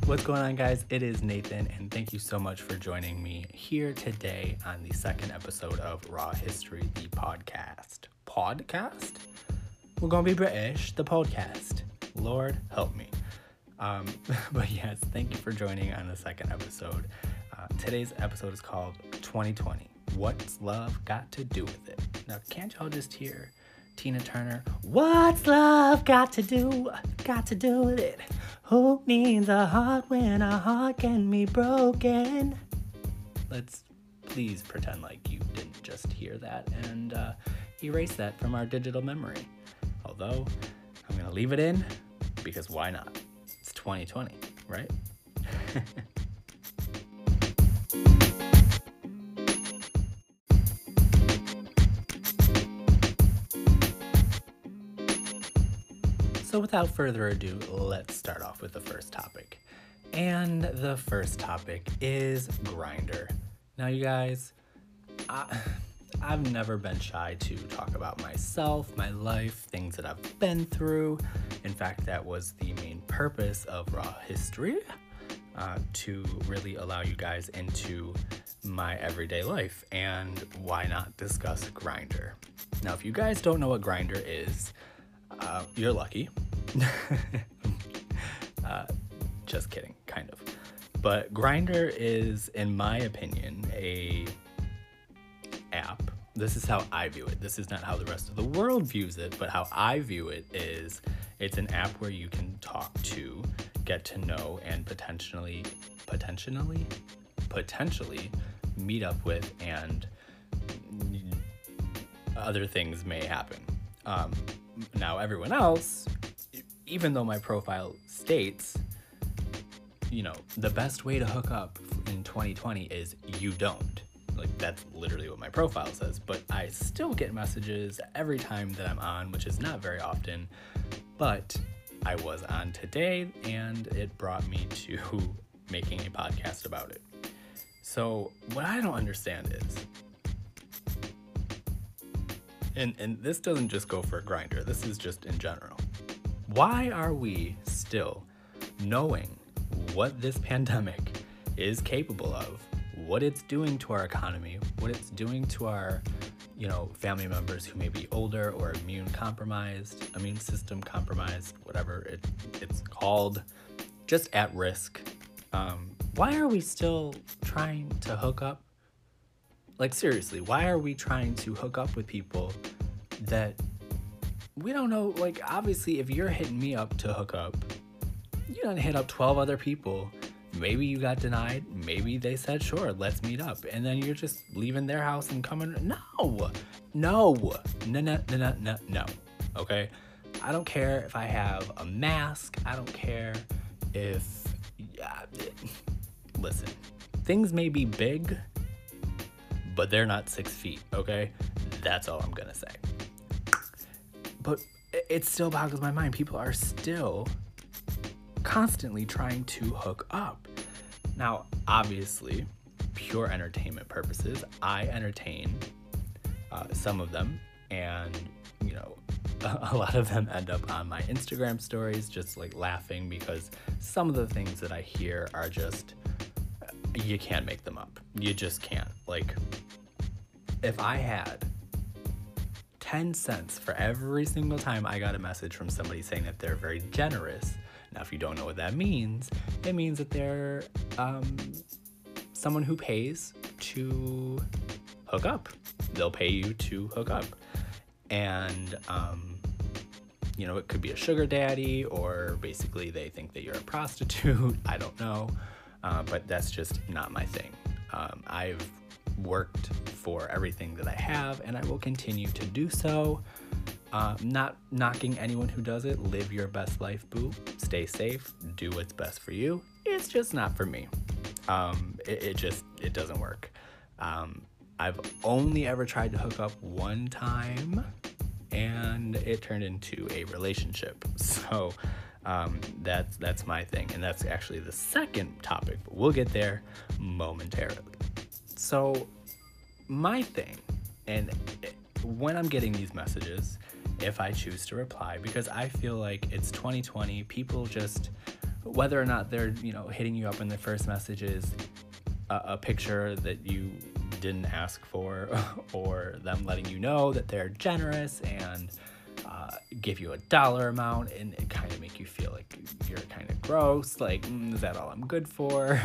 What's going on, guys? It is Nathan, and thank you so much for joining me here today on the second episode of Raw History, the podcast. Podcast? We're gonna be British, the podcast. Lord help me. But yes, thank you for joining on the second episode. Today's episode is called 2020. What's love got to do with it? Now, can't y'all just hear Tina Turner? What's love got to do with it? Who needs a heart when a heart can be broken? Let's please pretend like you didn't just hear that and erase that from our digital memory. Although, I'm gonna leave it in because why not? It's 2020, right? So without further ado, let's start off with the first topic. And the first topic is Grindr. Now, you guys, I've never been shy to talk about myself, my life, things that I've been through. In fact, that was the main purpose of Raw History, to really allow you guys into my everyday life. And why not discuss Grindr? Now, if you guys don't know what Grindr is, you're lucky. Just kidding, kind of. But Grindr is, in my opinion, a app. This is how I view it. This is not how the rest of the world views it, but how I view it is it's an app where you can talk to, get to know, and potentially meet up with, and other things may happen. Now, everyone else, even though my profile states, the best way to hook up in 2020 is you don't. Like, that's literally what my profile says. But I still get messages every time that I'm on, which is not very often. But I was on today, and it brought me to making a podcast about it. So what I don't understand is, and this doesn't just go for Grindr, this is just in general. Why are we still, knowing what this pandemic is capable of, what it's doing to our economy, what it's doing to our, family members who may be older or immune system compromised, whatever it's called, just at risk. Why are we still trying to hook up? Like, seriously, why are we trying to hook up with people that we don't know? Like, obviously, if you're hitting me up to hook up, you don't hit up 12 other people. Maybe you got denied. Maybe they said, sure, let's meet up. And then you're just leaving their house and coming. No. Okay? I don't care if I have a mask. I don't care if... Listen, things may be big, but they're not 6 feet, okay? That's all I'm gonna say. But it still boggles my mind. People are still constantly trying to hook up. Now, obviously, pure entertainment purposes, I entertain some of them, and, a lot of them end up on my Instagram stories, just like laughing, because some of the things that I hear are just, you can't make them up. You just can't. Like, if I had 10 cents for every single time I got a message from somebody saying that they're very generous. Now, if you don't know what that means, it means that they're someone who pays to hook up. They'll pay you to hook up. And, it could be a sugar daddy, or basically they think that you're a prostitute. I don't know. But that's just not my thing. I've worked for everything that I have, and I will continue to do so. Not knocking anyone who does it. Live your best life, boo. Stay safe. Do what's best for you. It's just not for me. It doesn't work. I've only ever tried to hook up one time, and it turned into a relationship. So that's my thing, and that's actually the second topic, but we'll get there momentarily. So my thing, and when I'm getting these messages, if I choose to reply, because I feel like it's 2020, people just whether or not they're, hitting you up in the first message is a picture that you didn't ask for, or them letting you know that they're generous and give you a dollar amount and it kind of make you feel like you're kind of gross, like, is that all I'm good for?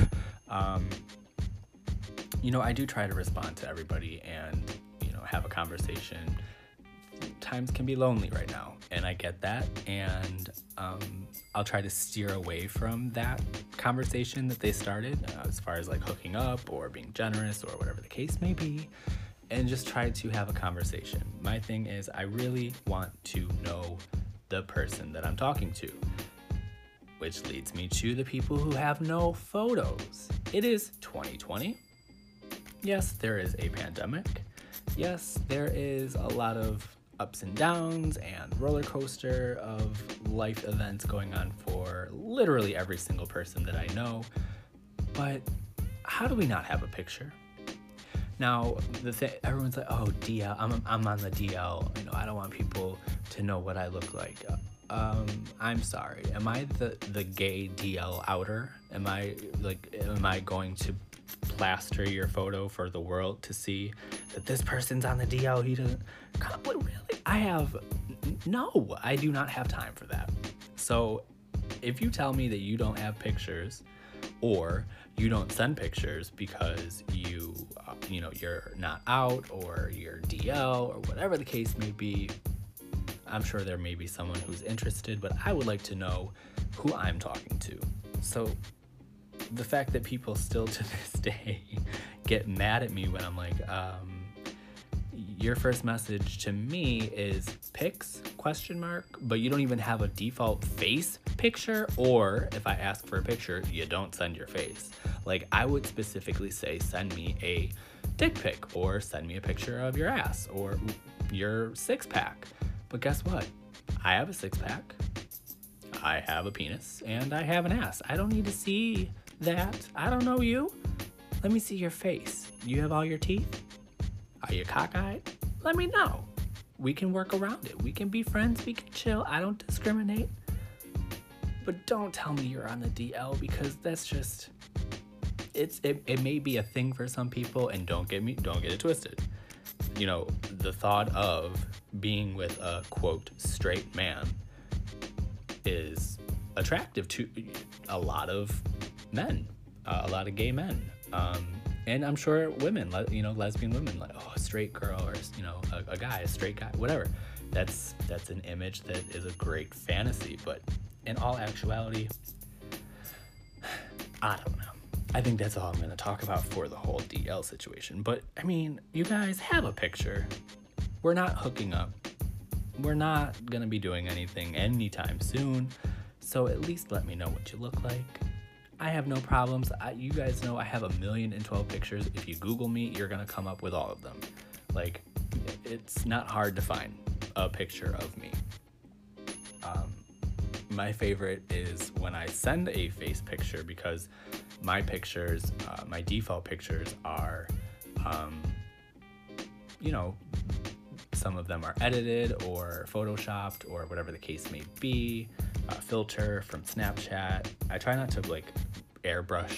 I do try to respond to everybody and, have a conversation. Times can be lonely right now, and I get that, and I'll try to steer away from that conversation that they started, as far as like hooking up or being generous or whatever the case may be, and just try to have a conversation. My thing is, I really want to know the person that I'm talking to, which leads me to the people who have no photos. It is 2020. Yes, there is a pandemic. Yes, there is a lot of ups and downs and roller coaster of life events going on for literally every single person that I know. But how do we not have a picture? Now, everyone's like, oh, DL, I'm on the DL. I don't want people to know what I look like. I'm sorry. Am I the gay DL outer? Am I going to plaster your photo for the world to see that this person's on the DL? He doesn't. Really? No, I do not have time for that. So if you tell me that you don't have pictures, or you don't send pictures because you're not out, or you're DL, or whatever the case may be, I'm sure there may be someone who's interested, but I would like to know who I'm talking to. So the fact that people still to this day get mad at me when I'm like, your first message to me is pics, ? But you don't even have a default face picture, or if I ask for a picture, you don't send your face. Like, I would specifically say, send me a dick pic, or send me a picture of your ass, or your six-pack. But guess what? I have a six-pack, I have a penis, and I have an ass. I don't need to see that. I don't know you. Let me see your face. You have all your teeth? Are you cockeyed? Let me know. We can work around it. We can be friends. We can chill. I don't discriminate. But don't tell me you're on the DL, because that's just, it may be a thing for some people, and don't get it twisted. The thought of being with a quote straight man is attractive to a lot of men, a lot of gay men. And I'm sure women, lesbian women, like, oh, a straight girl, or, a guy, a straight guy, whatever. That's an image that is a great fantasy. But in all actuality, I don't know. I think that's all I'm going to talk about for the whole DL situation. But, you guys have a picture. We're not hooking up. We're not going to be doing anything anytime soon. So at least let me know what you look like. I have no problems. You guys know I have 1,012 pictures. If you Google me, you're going to come up with all of them. Like, it's not hard to find a picture of me. My favorite is when I send a face picture, because my pictures, my default pictures are, some of them are edited or photoshopped or whatever the case may be. Filter from Snapchat. I try not to airbrush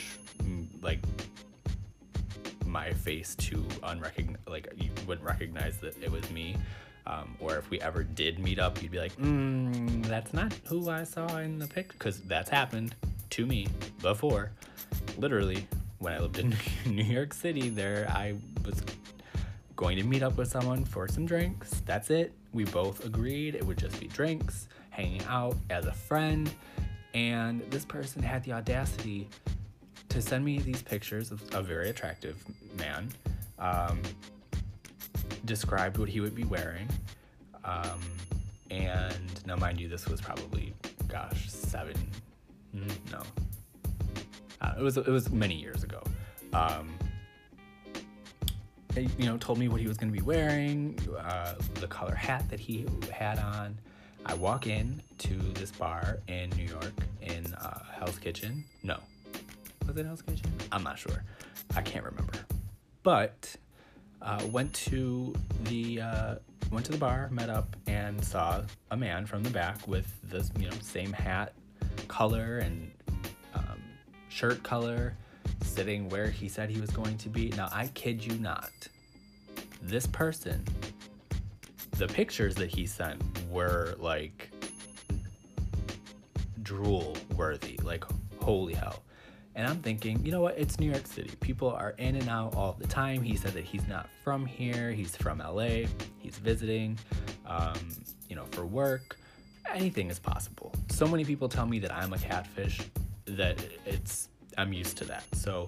my face to you wouldn't recognize that it was me. Or if we ever did meet up, you'd be like, that's not who I saw in the picture, because that's happened to me before. Literally, when I lived in New York City, I was going to meet up with someone for some drinks. That's it. We both agreed it would just be drinks, hanging out as a friend, and this person had the audacity to send me these pictures of a very attractive man, described what he would be wearing, and now mind you, this was probably, it was many years ago. Told me what he was going to be wearing, the color hat that he had on. I walk in to this bar in New York in Hell's Kitchen. No. Was it Hell's Kitchen? I'm not sure. I can't remember. But went to the bar, met up, and saw a man from the back with this, same hat, color, and shirt color, sitting where he said he was going to be. Now, I kid you not, this person, the pictures that he sent were like drool worthy, like holy hell. And I'm thinking, you know what, it's New York City, people are in and out all the time. He said that he's not from here, he's from LA, he's visiting, for work. Anything is possible. So many people tell me that I'm a catfish that I'm used to that. So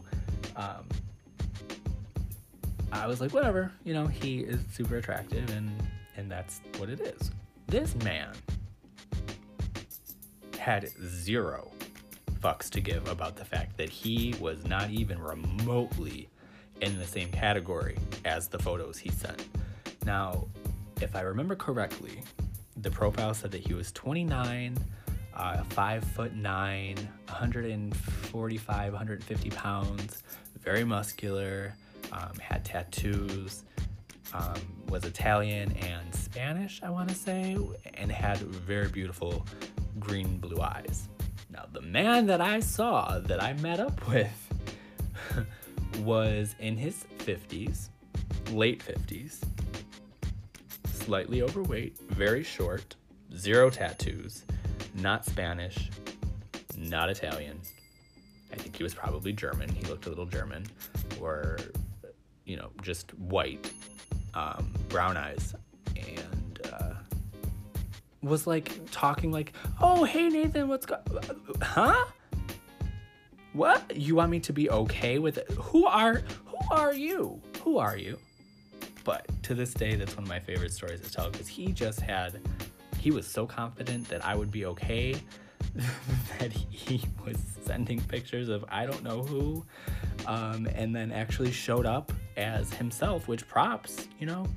I was like, whatever, he is super attractive and that's what it is. This man had zero fucks to give about the fact that he was not even remotely in the same category as the photos he sent. Now, if I remember correctly, the profile said that he was 29, 5'9", 145, 150 pounds, very muscular, had tattoos, was Italian and Spanish, I want to say, and had very beautiful green blue eyes. Now, the man that I saw, that I met up with, was in his 50s, late 50s, slightly overweight, very short, zero tattoos, not Spanish, not Italian. I think he was probably German. He looked a little German, or, just white, brown eyes, and was like talking like, oh, hey Nathan, what's huh? What? You want me to be okay with it? Who are you? Who are you? But to this day, that's one of my favorite stories to tell, because he was so confident that I would be okay that he was sending pictures of I don't know who, and then actually showed up as himself, which props,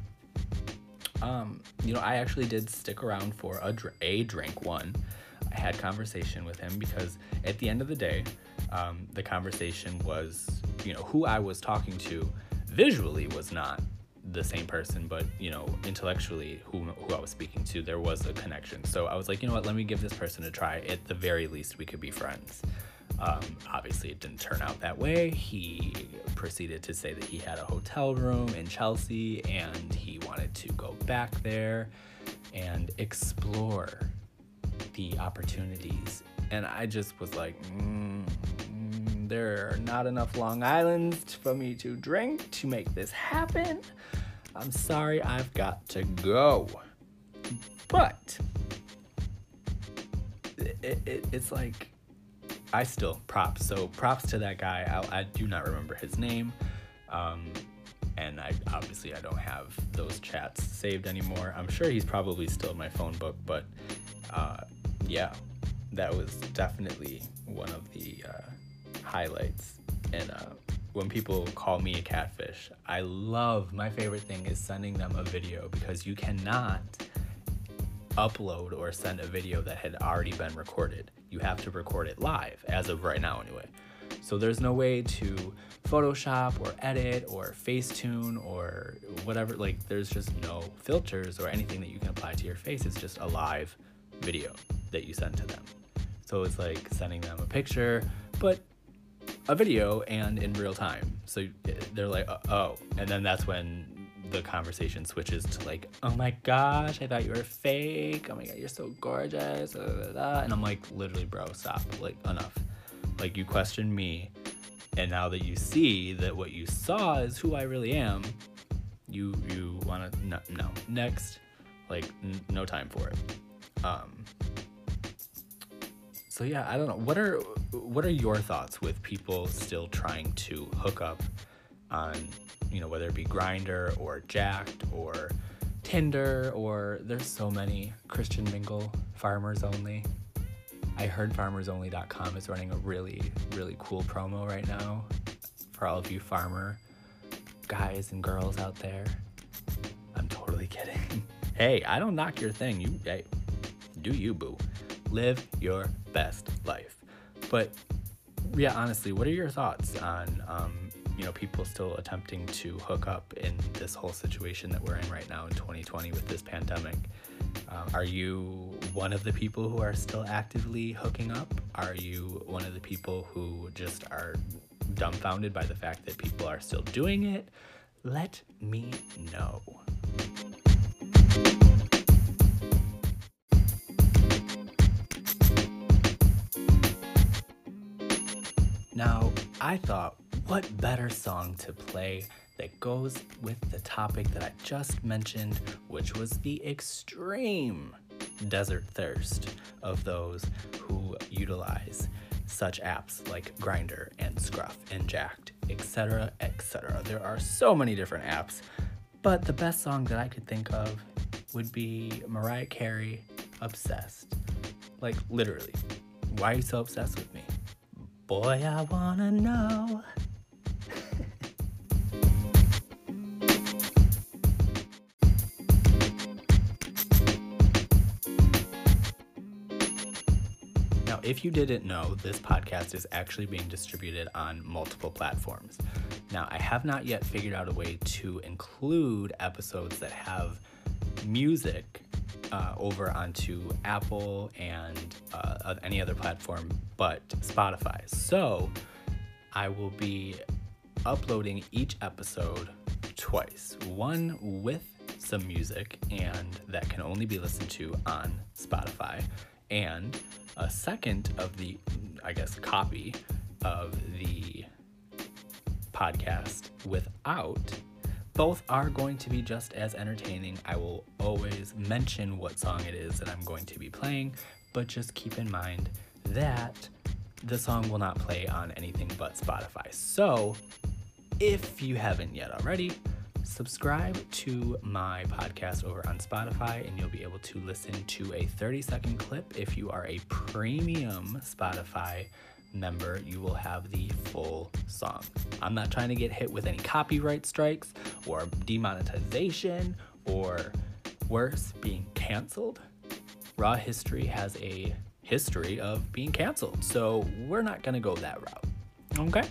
I actually did stick around for a drink one. I had conversation with him because at the end of the day, the conversation was, who I was talking to visually was not the same person, but intellectually who I was speaking to, there was a connection. So I was like, you know what, let me give this person a try. At the very least, we could be friends. Obviously it didn't turn out that way. He proceeded to say that he had a hotel room in Chelsea and he wanted to go back there and explore the opportunities. And I just was like, there are not enough Long Islands for me to drink to make this happen. I'm sorry, I've got to go. But it's like, I still props. So props to that guy. I do not remember his name. And I don't have those chats saved anymore. I'm sure he's probably still in my phone book, but yeah, that was definitely one of the highlights. And when people call me a catfish, my favorite thing is sending them a video, because you cannot upload or send a video that had already been recorded. You have to record it live, as of right now anyway. So there's no way to Photoshop or edit or Facetune or whatever. Like, there's just no filters or anything that you can apply to your face. It's just a live video that you send to them. So it's like sending them a picture, but a video and in real time. So they're like, oh, and then that's when the conversation switches to like, oh my gosh, I thought you were fake. Oh my God, you're so gorgeous. And I'm like, literally, bro, stop. Like, enough. Like, you questioned me, and now that you see that what you saw is who I really am, you want to, no, next. Like, no time for it. So yeah, I don't know. What are your thoughts with people still trying to hook up on, whether it be Grindr or Jack'd or Tinder, or there's so many, Christian Mingle, Farmers Only. I heard farmersonly.com is running a really, really cool promo right now for all of you farmer guys and girls out there. I'm totally kidding. Hey, I don't knock your thing. Hey, do you, boo. Live your best life. But yeah, honestly, what are your thoughts on people still attempting to hook up in this whole situation that we're in right now in 2020 with this pandemic? Are you one of the people who are still actively hooking up? Are you one of the people who just are dumbfounded by the fact that people are still doing it? Let me know. Now, I thought, what better song to play that goes with the topic that I just mentioned, which was the extreme desert thirst of those who utilize such apps like Grindr and Scruff and Jacked, etc., etc. There are so many different apps, but the best song that I could think of would be Mariah Carey, Obsessed. Like, literally. Why are you so obsessed with me? Boy, I wanna know. Now, if you didn't know, this podcast is actually being distributed on multiple platforms. Now, I have not yet figured out a way to include episodes that have music over onto Apple and any other platform but Spotify. So I will be uploading each episode twice, one with some music and that can only be listened to on Spotify, and a second of the, copy of the podcast without. Both are going to be just as entertaining. I will always mention what song it is that I'm going to be playing, but just keep in mind that the song will not play on anything but Spotify. So, if you haven't yet already, subscribe to my podcast over on Spotify and you'll be able to listen to a 30-second clip. If you are a premium Spotify member, you will have the full song. I'm not trying to get hit with any copyright strikes or demonetization or worse, being canceled. Raw History has a history of being canceled, so we're not gonna go that route. Okay?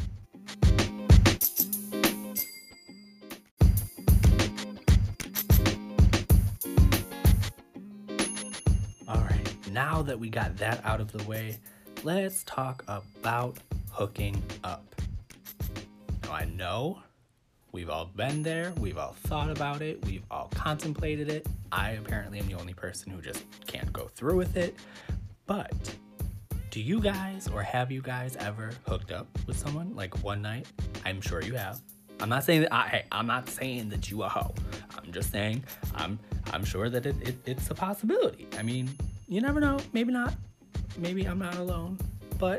All right, now that we got that out of the way, let's talk about hooking up. Now, I know we've all been there, we've all thought about it, we've all contemplated it. I apparently am the only person who just can't go through with it. But do you guys, or have you guys ever hooked up with someone like one night? I'm sure you have. I'm not saying that I'm not saying that you a hoe. I'm just saying I'm sure that it's a possibility. I mean, you never know. Maybe not. Maybe I'm not alone. But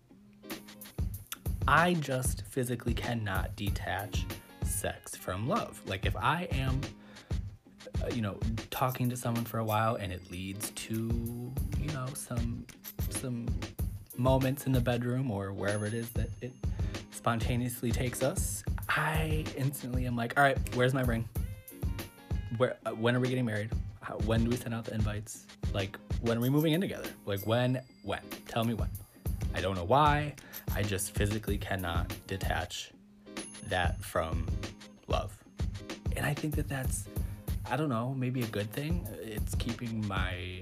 I just physically cannot detach sex from love. Like, if I am talking to someone for a while and it leads to some moments in the bedroom or wherever it is that it spontaneously takes us, I instantly am like, all right, where's my ring? When are we getting married? When do we send out the invites? Like, when are we moving in together? Like, when? Tell me when. I don't know why. I just physically cannot detach that from love. And I think that that's, I don't know, maybe a good thing. It's keeping my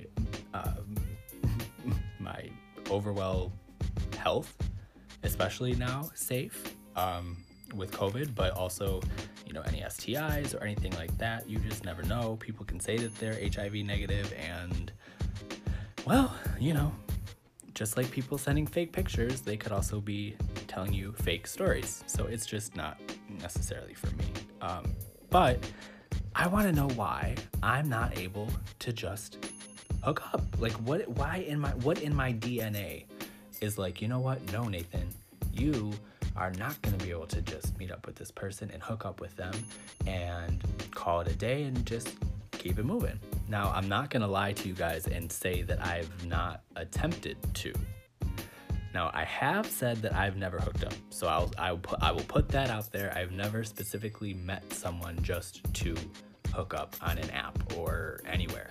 my overall health, especially now, safe with COVID, but also, any STIs or anything like that. You just never know. People can say that they're HIV negative and, well, just like people sending fake pictures, they could also be telling you fake stories. So it's just not necessarily for me. But I want to know why I'm not able to just hook up. Like, what in my DNA is like, you know what? No, Nathan, you are not going to be able to just meet up with this person and hook up with them and call it a day and just keep it moving. Now, I'm not going to lie to you guys and say that I've not attempted to. Now, I have said that I've never hooked up, so I will put that out there. I've never specifically met someone just to hook up on an app or anywhere.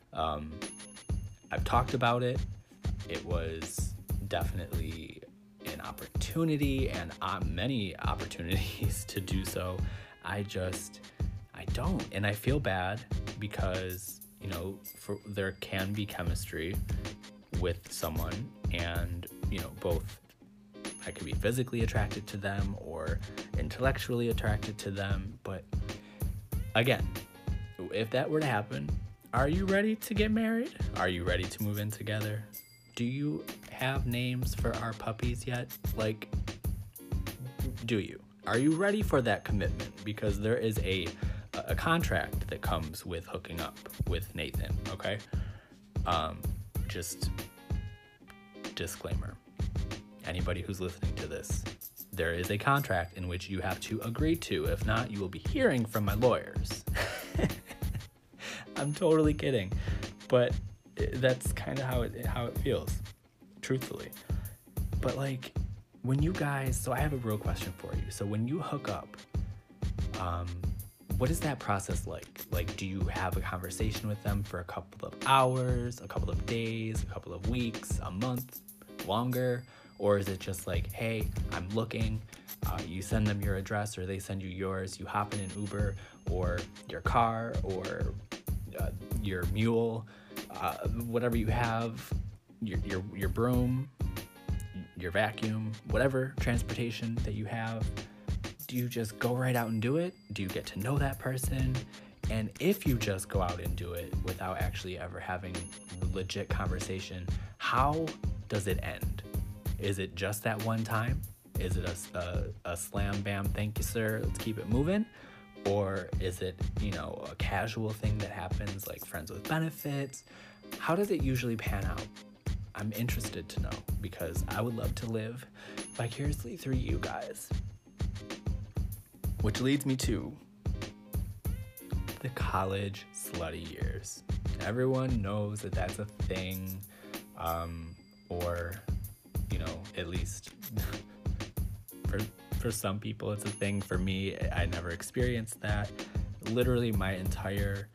I've talked about it. It was definitely an opportunity and many opportunities to do so. I don't, and I feel bad because there can be chemistry with someone, and both I could be physically attracted to them or intellectually attracted to them. But again, if that were to happen, are you ready to get married? Are you ready to move in together? Do you have names for our puppies yet? Like, do you? Are you ready for that commitment? Because there is a contract that comes with hooking up with Nathan, okay? Just disclaimer. Anybody who's listening to this, there is a contract in which you have to agree to. If not, you will be hearing from my lawyers. I'm totally kidding, but that's kind of how it feels, truthfully. But like, when you guys, so I have a real question for you. So when you hook up, what is that process like? Like, do you have a conversation with them for a couple of hours, a couple of days, a couple of weeks, a month, longer? Or is it just like, hey, I'm looking, you send them your address or they send you yours, you hop in an Uber or your car or your mule, whatever you have, your broom, your vacuum, whatever transportation that you have, do you just go right out and do it? Do you get to know that person? And if you just go out and do it without actually ever having legit conversation, how does it end? Is it just that one time? Is it a slam bam, thank you sir, let's keep it moving? Or is it, a casual thing that happens, like friends with benefits? How does it usually pan out? I'm interested to know, because I would love to live vicariously through you guys. Which leads me to the college slutty years. Everyone knows that that's a thing, or, at least for some people it's a thing. For me, I never experienced that. Literally my entire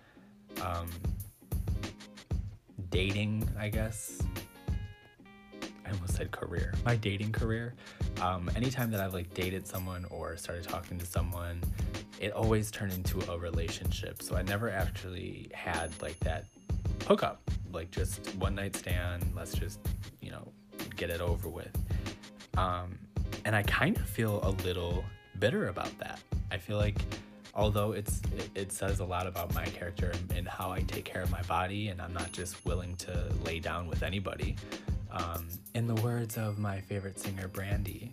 dating, I guess, I almost said career. My dating career, anytime that I've dated someone or started talking to someone, it always turned into a relationship. So I never actually had that hookup, just one night stand, let's just, get it over with. And I kind of feel a little bitter about that. I feel like although it says a lot about my character and how I take care of my body, and I'm not just willing to lay down with anybody. In the words of my favorite singer, Brandy,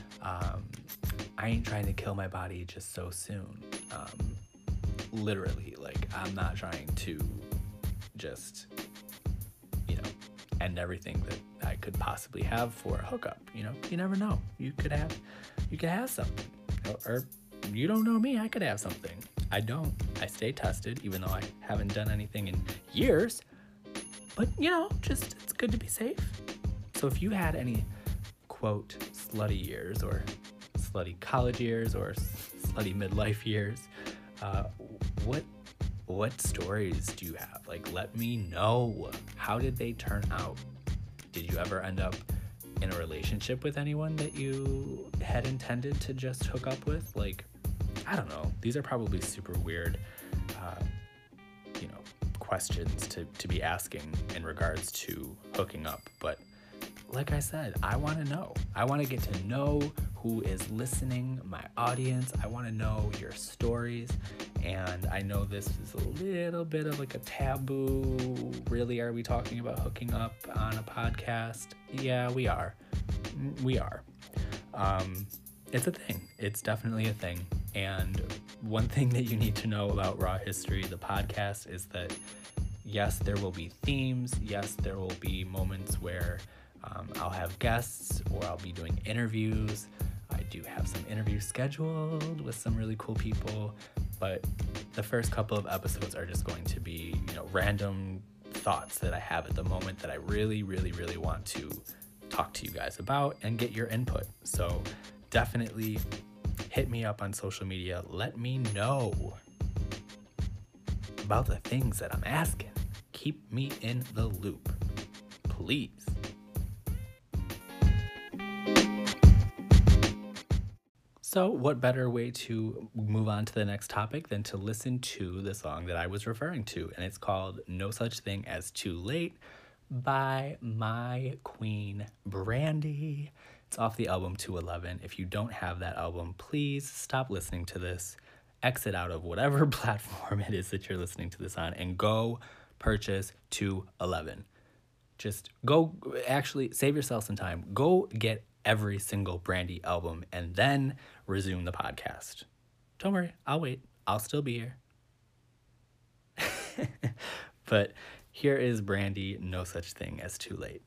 I ain't trying to kill my body just so soon. Literally, I'm not trying to just, end everything that I could possibly have for a hookup. You never know. You could have something, or you don't know me. I could have something. I don't. I stay tested, even though I haven't done anything in years. But just it's good to be safe. So if you had any quote slutty years or slutty college years or slutty midlife years, what stories do you have? Let me know. How did they turn out? Did you ever end up in a relationship with anyone that you had intended to just hook up with? I don't know. These are probably super weird, questions to be asking in regards to hooking up. But like I said, I want to know. I want to get to know who is listening, my audience. I want to know your stories. And I know this is a little bit of a taboo. Really, are we talking about hooking up on a podcast? Yeah, we are. We are. It's a thing. It's definitely a thing. And one thing that you need to know about Raw History, the podcast, is that yes, there will be themes. Yes, there will be moments where I'll have guests or I'll be doing interviews. I do have some interviews scheduled with some really cool people, but the first couple of episodes are just going to be, random thoughts that I have at the moment that I really, really, really want to talk to you guys about and get your input. So definitely hit me up on social media. Let me know about the things that I'm asking. Keep me in the loop, please. So, what better way to move on to the next topic than to listen to the song that I was referring to? And it's called No Such Thing as Too Late by my queen, Brandy. It's off the album 211. If you don't have that album, please stop listening to this, exit out of whatever platform it is that you're listening to this on, and go purchase 211. Just go, actually, save yourself some time. Go get every single Brandy album and then resume the podcast. Don't worry, I'll wait. I'll still be here. But here is Brandy, No Such Thing as Too Late.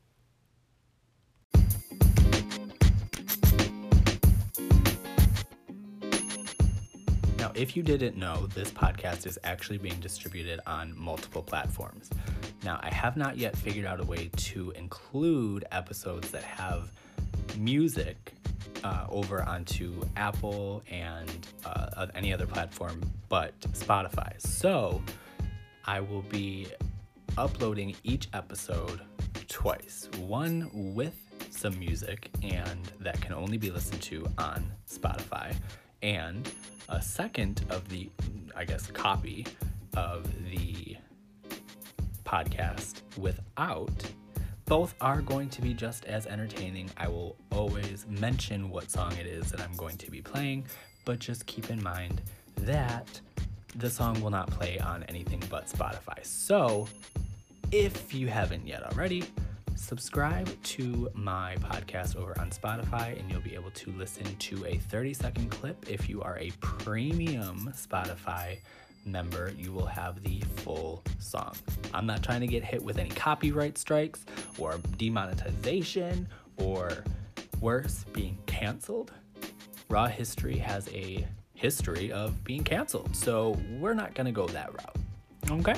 Now, if you didn't know, this podcast is actually being distributed on multiple platforms. Now, I have not yet figured out a way to include episodes that have music over onto Apple and any other platform but Spotify. So I will be uploading each episode twice, one with some music and that can only be listened to on Spotify, and a second of the, I guess, copy of the podcast without. Both are going to be just as entertaining. I will always mention what song it is that I'm going to be playing, but just keep in mind that the song will not play on anything but Spotify. So if you haven't yet already, subscribe to my podcast over on Spotify and you'll be able to listen to a 30-second clip. If you are a premium Spotify member, you will have the full song. I'm not trying to get hit with any copyright strikes or demonetization or worse, being canceled. Raw History has a history of being canceled, so we're not going to go that route. Okay?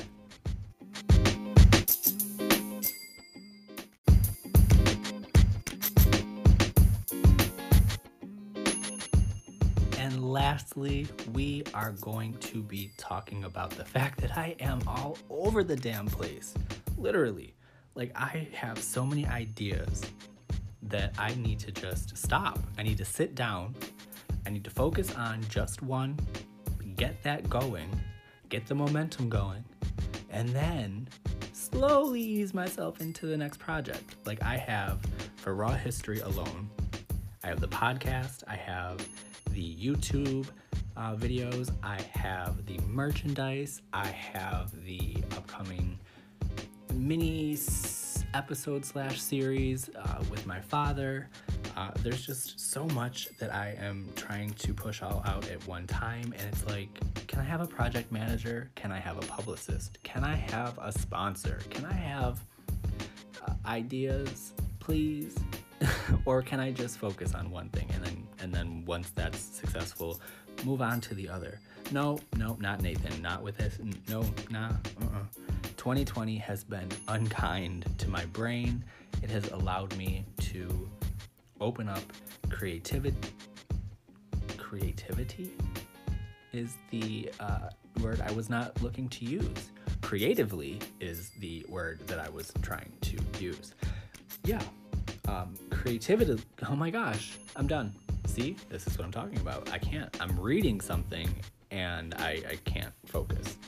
Lastly, we are going to be talking about the fact that I am all over the damn place. Literally. Like, I have so many ideas that I need to just stop. I need to sit down. I need to focus on just one, get that going, get the momentum going, and then slowly ease myself into the next project. Like, I have, for Raw History alone, I have the podcast, I have the YouTube videos, I have the merchandise, I have the upcoming mini episode / series with my father. There's just so much that I am trying to push all out at one time, and it's like, can I have a project manager? Can I have a publicist? Can I have a sponsor? Can I have ideas, please? Or can I just focus on one thing and then once that's successful, move on to the other? No, not Nathan, not with this. No, nah. 2020 has been unkind to my brain. It has allowed me to open up creativity. Creativity is the word I was not looking to use. Creatively is the word that I was trying to use. Yeah. Creativity. Oh my gosh, I'm done. See, this is what I'm talking about. I can't. I'm reading something and I can't focus.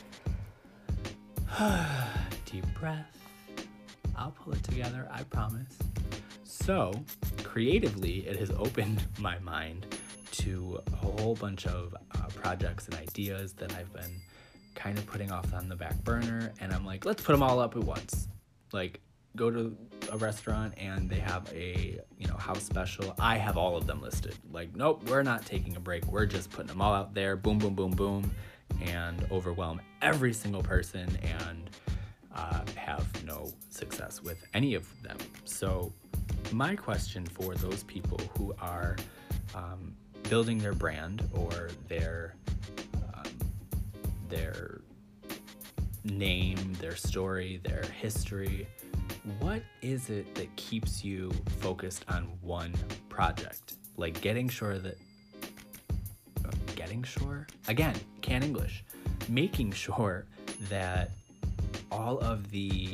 Deep breath. I'll pull it together, I promise. So, creatively, it has opened my mind to a whole bunch of projects and ideas that I've been kind of putting off on the back burner, and I'm like, let's put them all up at once. Like, go to a restaurant and they have a, house special. I have all of them listed. Like, nope, we're not taking a break. We're just putting them all out there. Boom, boom, boom, boom. And overwhelm every single person and have no success with any of them. So my question for those people who are building their brand or their name, their story, their history, what is it that keeps you focused on one project? Like getting sure, again, can't English, making sure that all of the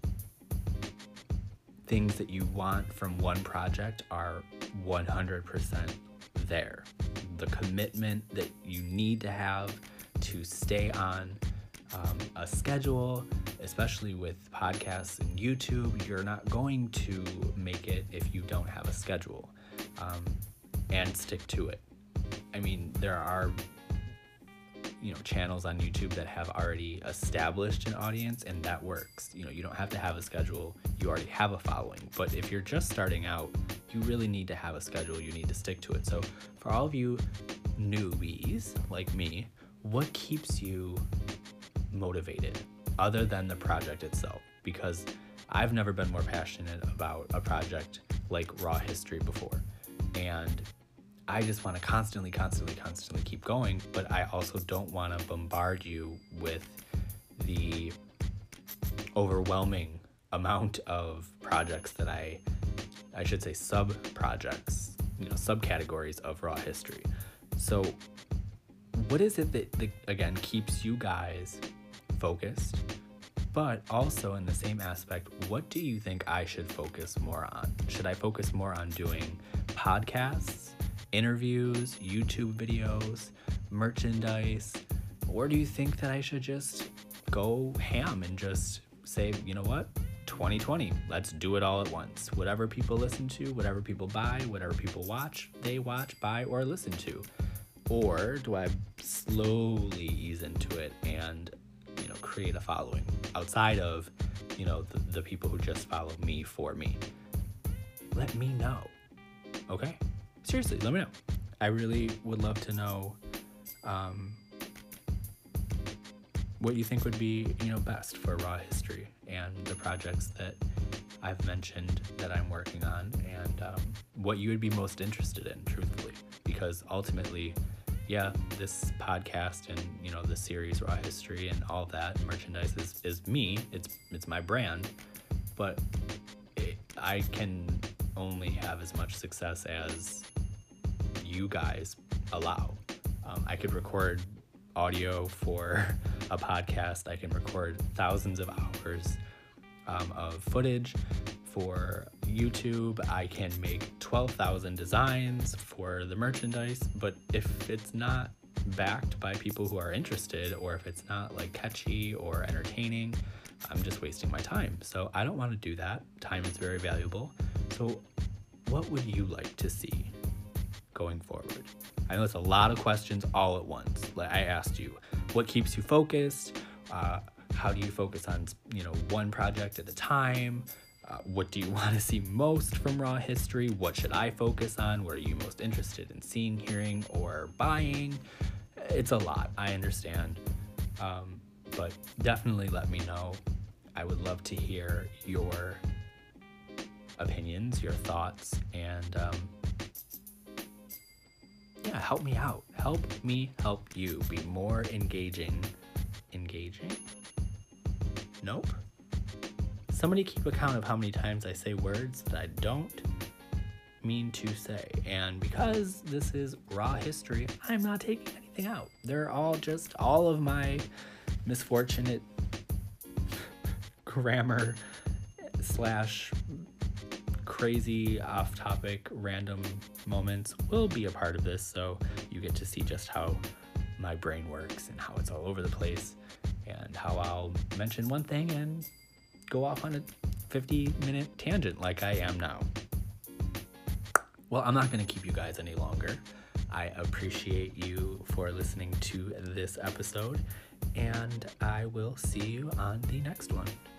things that you want from one project are 100% there. the commitment that you need to have to stay on a schedule, especially with podcasts and YouTube. You're not going to make it if you don't have a schedule, and stick to it. I mean, there are channels on YouTube that have already established an audience, and that works. You don't have to have a schedule. You already have a following. But if you're just starting out, you really need to have a schedule. You need to stick to it. So for all of you newbies like me, what keeps you motivated other than the project itself? Because I've never been more passionate about a project like Raw History before. And I just want to constantly keep going, but I also don't want to bombard you with the overwhelming amount of projects that I should say sub-projects, subcategories of Raw History. So what is it that again, keeps you guys focused? But also in the same aspect, what do you think I should focus more on? Should I focus more on doing podcasts, interviews, YouTube videos, merchandise? Or do you think that I should just go ham and just say, you know what, 2020, let's do it all at once. Whatever people listen to, whatever people buy, whatever people watch, they watch, buy, or listen to. Or do I slowly ease into it and create a following outside of the people who just follow me for me? Let me know. Okay, seriously, let me know. I really would love to know what you think would be best for Raw History and the projects that I've mentioned that I'm working on, and what you would be most interested in, truthfully. Because ultimately, yeah, this podcast and the series Raw History and all that merchandise is me. It's my brand, but I can only have as much success as you guys allow. I could record audio for a podcast. I can record thousands of hours of footage for YouTube. I can make 12,000 designs for the merchandise, but if it's not backed by people who are interested, or if it's not catchy or entertaining, I'm just wasting my time. So I don't want to do that. Time is very valuable. So what would you like to see going forward? I know it's a lot of questions all at once. I asked you, what keeps you focused? How do you focus on one project at a time? What do you want to see most from Raw History? What should I focus on? What are you most interested in seeing, hearing, or buying? It's a lot, I understand. But definitely let me know. I would love to hear your opinions, your thoughts, and help me out. Help me help you be more engaging. Engaging? Nope. Somebody keep account of how many times I say words that I don't mean to say. And because this is Raw History, I'm not taking anything out. They're all just all of my misfortunate grammar / crazy off-topic random moments will be a part of this, so you get to see just how my brain works and how it's all over the place, and how I'll mention one thing and go off on a 50-minute tangent like I am now. Well, I'm not going to keep you guys any longer. I appreciate you for listening to this episode, and I will see you on the next one.